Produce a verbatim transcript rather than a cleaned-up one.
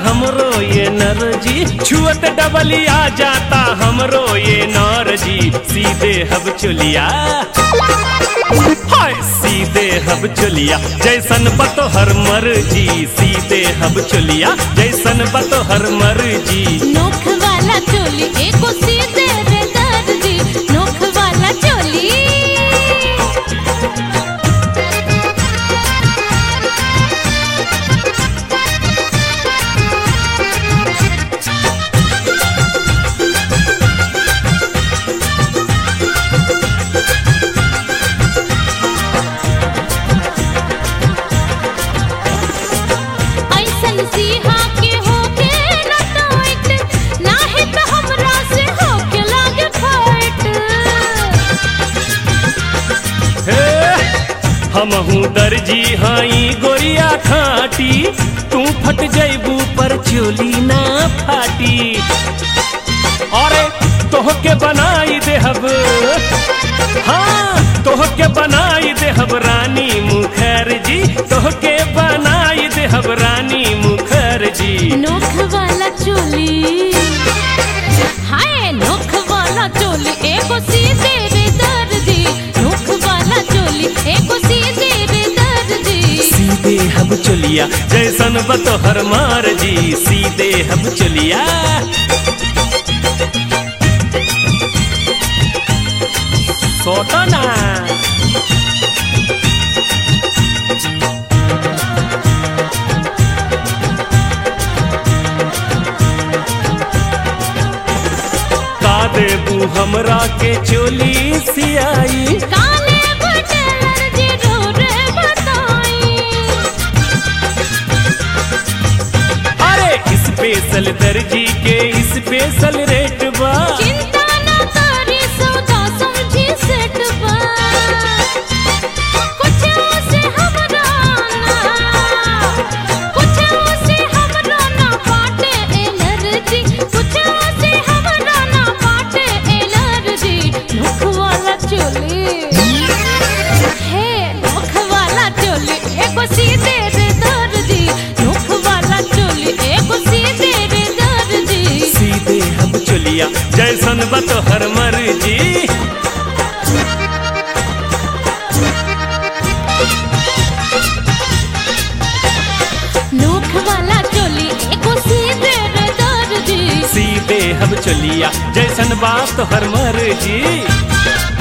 हमरो ये नर जी, छुअत डबली आ जाता हमरो ये नर जी। सीधे हब चुलिया हाय सीधे हब चुलिया, जैसन बतो हर मर्जी। सीधे हब चुलिया जैसन बतो हर मर्जी। नोख वाला चोली एको सीधे रे दर्जी, नोख वाला चोली। सीहा के होके न टाइट, नाहे तो हमरा से होके लागे फाइट। हे हमहू दर्जी हाई गोरिया खाटी, तू फट जैबू पर चोली ना फाटी। अरे तोहके बनाई देहब, हाँ तोहके बनाई देहब रानी मुखर्जी, तोहके बनाई देहब रानी मुखर्जी। नोख वाला चोली हाय, नोख वाला चोली एको सीधे रे दर्जी, नोख वाला चोली एको सीधे रे दर्जी। सीधे हब चुलिया जैसन बतो हर मर्जी। सीधे हब चुलिया सोटो ना। का देबू हमरा के चोली सियाई, काने बटलर जी रे बताई। अरे स्पेशल दर्जी के स्पेशल रेट बा। चिंता ना करी सौदा समझी सेट बा, कुछ से हमरा ना, कुछ से हमरा ना पाटे एलर्जी, कुछ से हमरा ना पाटे एलर्जी। नोख वाला चोली हे, नोख वाला चोली एको सीधे रे दर्जी, नोख वाला चोली एको सीधे रे दर्जी। सीधे हब चुलिया जैसन बतो हर मर्जी। नोख वाला चोली एको सीधे रे दर्जी। सीधे हब चुलिया जैसन बात हर मर्जी।